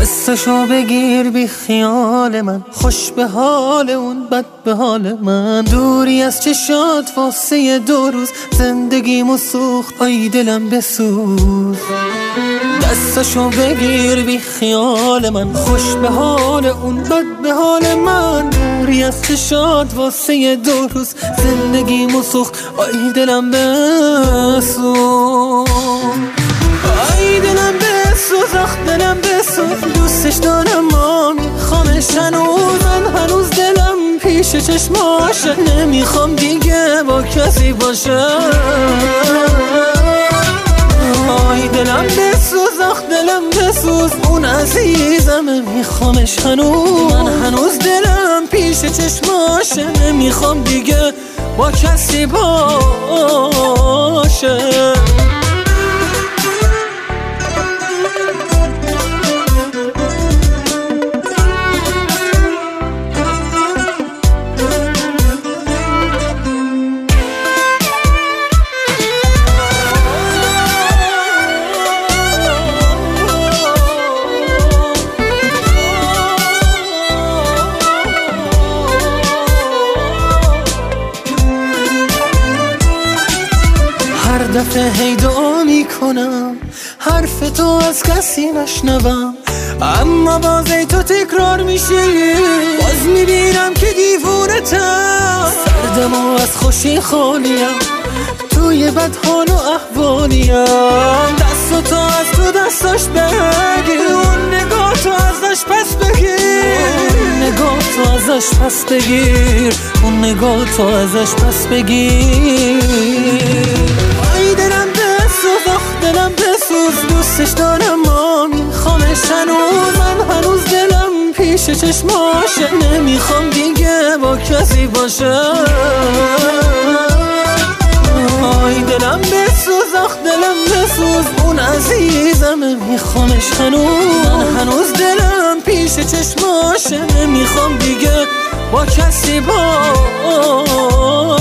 دستشو بگیر بی خیال من، خوش به حال اون بد به حال من. دوری از چشات واسه 2 روز زندگیمو سوخت، آی دلم بسوز. دستشو بگیر بی خیال من، خوش به حال اون بد به حال من. دوری از چشات واسه 2 روز زندگیمو سوخت، آی دلم بسوز. آی دلم بسوز، آخ دلم بسوز. دوستش دارم ما میخوامش هنوز، من هنوز دلم پیش چشماشه. نمیخوام دیگه با کسی باشه. آی دلم بسوز، آخ دلم بسوز. اون عزیزمه میخوامش هنوز، من هنوز دلم پیش چشماشه. نمیخوام دیگه با کسی باشه. هر دفعه هی دعا میکنم حرف تو از کسی نشنوم، اما باز ای تو تکرار میشی. باز میبینم که دیوونتم، سردم و از خوشی خالیم، توی بدحال و احوالیم. دست تو از تو دستاش بگیر، اون نگاه تو ازش پس بگیر. نگاه تو ازش پس بگیر، اون نگاه تو ازش پس بگیر. آی دلم بسوز، آخ دلم بسوز. دوستش دارم ما میخوامش هنوز، من هنوز دلم پیش چشماشه. نمیخوام دیگه با کسی باشه. آی دلم بسوز، آخ دلم بسوز. اون عزیزمه میخوامش هنوز، من هنوز دلم پیش چشماشه. نمیخوام دیگه با کسی باشه.